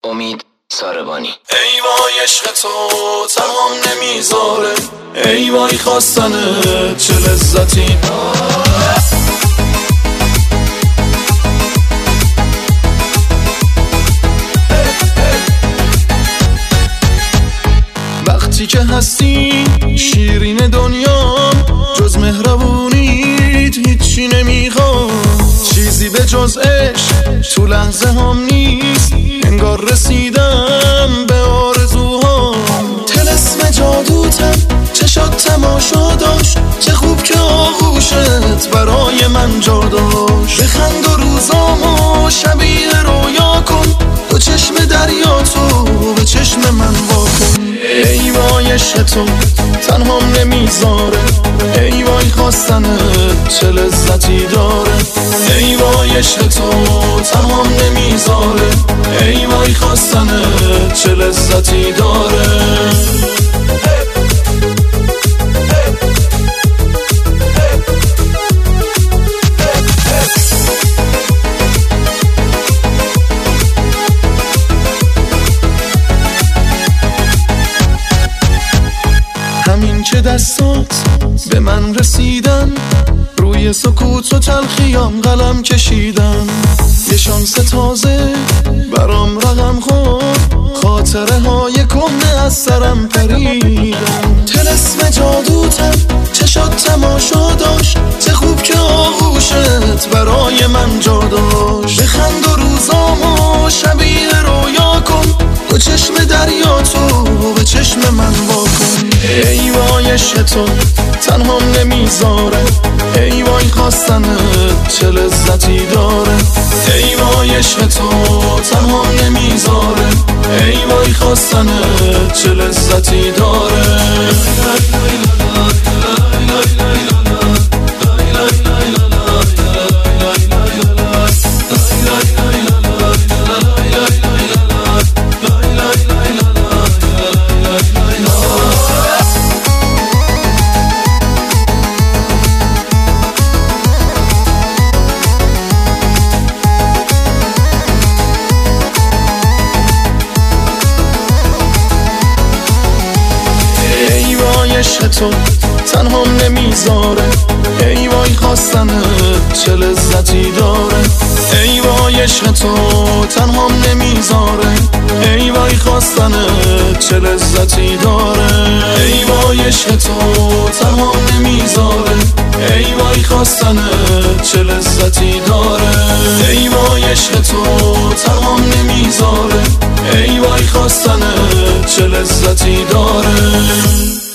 امید ساربانی. ای وای عشق تو تنهام نمیذاره، ای وای خواستنه چه لذتی. وقتی که هستی شیرین دنیا، جز مهربونیت هیچی نمیخوام. چیزی به جز عشق تو لحظه هم نیست، انگار رسیدم به آرزوهام. طلسم جادوتم چشات تماشا داشت، چه خوب که آغوشت برای من جا داشت. بخند و روزامو شبیه رویا کن، دو چشم دریا تو به چشم من واکن. ای وای عشق تو تنهام نمیذاره، ای وای خواستنت چه لذتی داره. ای وای عشق تو تنهام نمیذاره، ای وای خواستنت چه لذتی داره. همین که دستات به من رسیدن، روی سکوت و تلخیام قلم کشیدن. یه شانس تازه برام رقم خورد، خاطره های کهنه از سرم پریدن. طلسم جادوتم چشات تماشا داشت، چه خوب که آغوشت برای من جا داشت. بخند و روزامو شبیه رویا کن، دو چشم دریا تو به چشم من واکن. ای وای عشق تو تنهام نمیذاره، ای وای خواستنت چه لذتی داره. ای وای عشق تو تنهام نمیذاره، ای وای خواستنت چه لذتی داره. عشق تو تنهام نمیذاره، ای وای خواستنت چه لذتی داره. ای وای عشق تو تنهام نمیذاره، ای وای خواستنت چه لذتی داره. ای وای عشق تو تنهام نمیذاره، ای وای خواستنت چه لذتی داره. ای وای عشق تو تنهام نمیذاره، ای وای خواستنت چه لذتی داره.